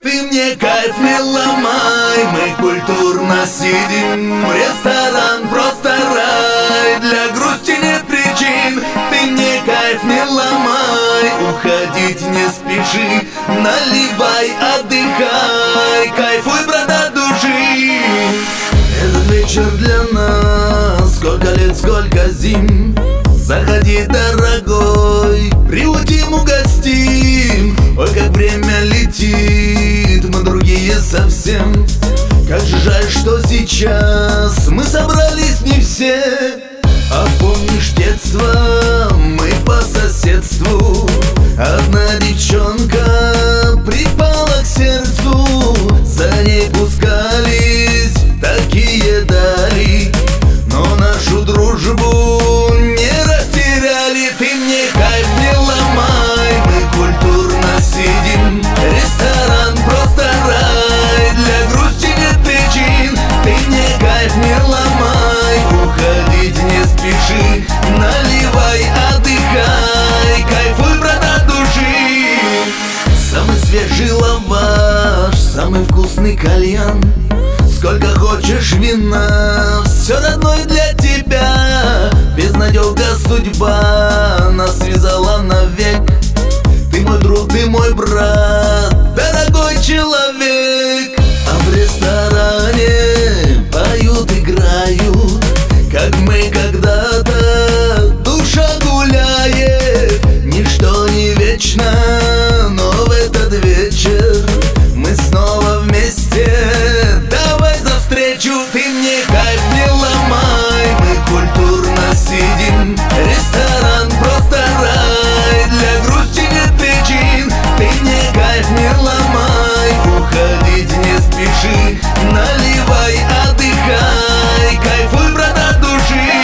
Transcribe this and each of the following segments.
Ты мне кайф не ломай, мы культурно сидим. Ресторан просто рай, для грусти нет причин. Ты мне кайф не ломай, уходить не спеши. Наливай, отдыхай, кайфуй, брат, от души. Этот вечер для нас, сколько лет, сколько зим. Заходи, дорогой, приутим, угостим. Ой, как время летит, мы другие совсем. Как же жаль, что сейчас мы собрались не все. А помнишь детство, мы по соседству. Одна девчонка припала к сердцу. За ней пускались в такие дали, но нашу дружбу не растеряли. Ты мне кайф не ломай, мы культурно сидим. Ресторан просто рай, для грусти нет причин. Ты мне кайф не ломай, уходить не спеши. Наливай, отдыхай, кайфуй, брат, от души. Самый свежий лаваш, самый вкусный кальян. Сколько хочешь вина, все родное для тебя. Безнадёга судьба нас связала навек. Ты мой друг, ты мой брат, дорогой человек. А в ресторане поют, играют, как мы когда-то. Душа гуляет, ничто не вечно, но в этот вечер мы снова вместе. Давай за встречу, ты мне кайф не ломай, мы культурно сидим. Ресторан просто рай, для грусти нет причин. Ты мне кайф не ломай, уходить не спеши. Наливай, отдыхай, кайфуй, брат, от души.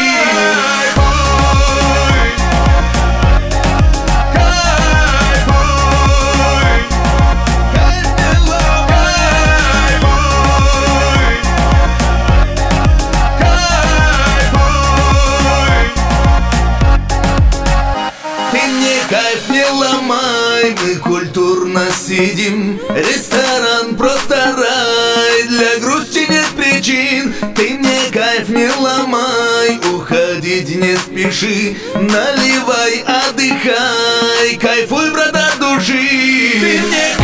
Кайф не ломай, мы культурно сидим. Ресторан просто рай, для грусти нет причин. Ты мне кайф не ломай, уходить не спеши. Наливай, отдыхай, кайфуй, брат, от души. Ты мне